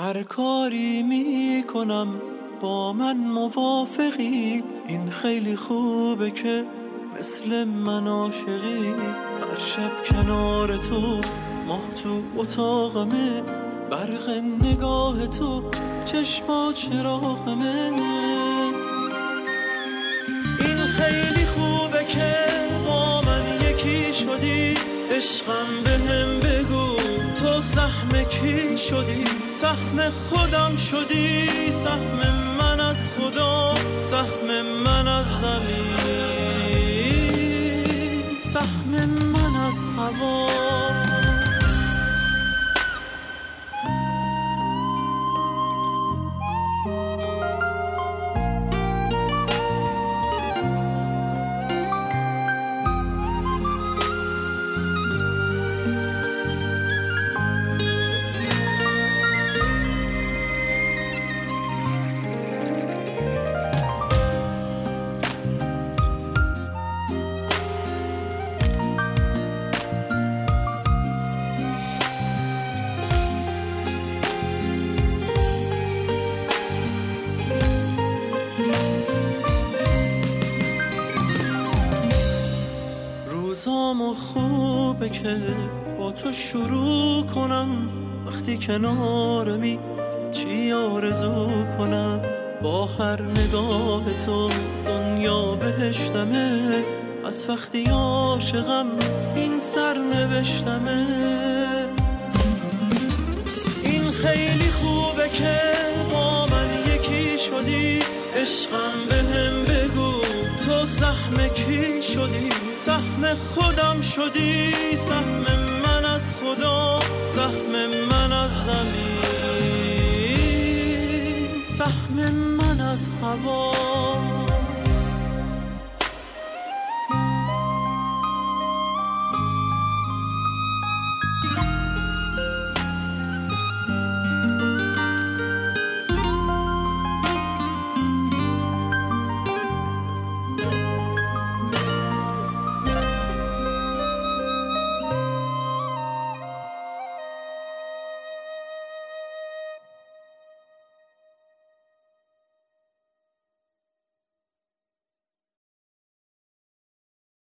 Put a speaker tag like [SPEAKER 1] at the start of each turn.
[SPEAKER 1] هر کاری میکنم با من موافقی، این خیلی خوبه که مثل من عاشقی. هر شب کنار تو ماه تو اتاقمه، برق نگاه تو چشما چراغمه. این خیلی خوبه که با من یکی شدی، عشقم بهم بگو تو سهم کی شدی؟ سهم خودم شدی، سهم من از خدا، سهم من از زمین، سهم من از هوا. روزامو خوبه که با تو شروع کنم، وقتی کنارمی چی آرزو کنم. با هر نگاه تو دنیا بهشتمه، از وقتی عاشقم این سرنوشتمه. این خیلی خوبه که با من یکی شدی، عشقم بهم بگو تو سهم کی شدی؟ سهم خودم شدی، سهم من از خدا، سهم من از زمین، سهم من از هوا.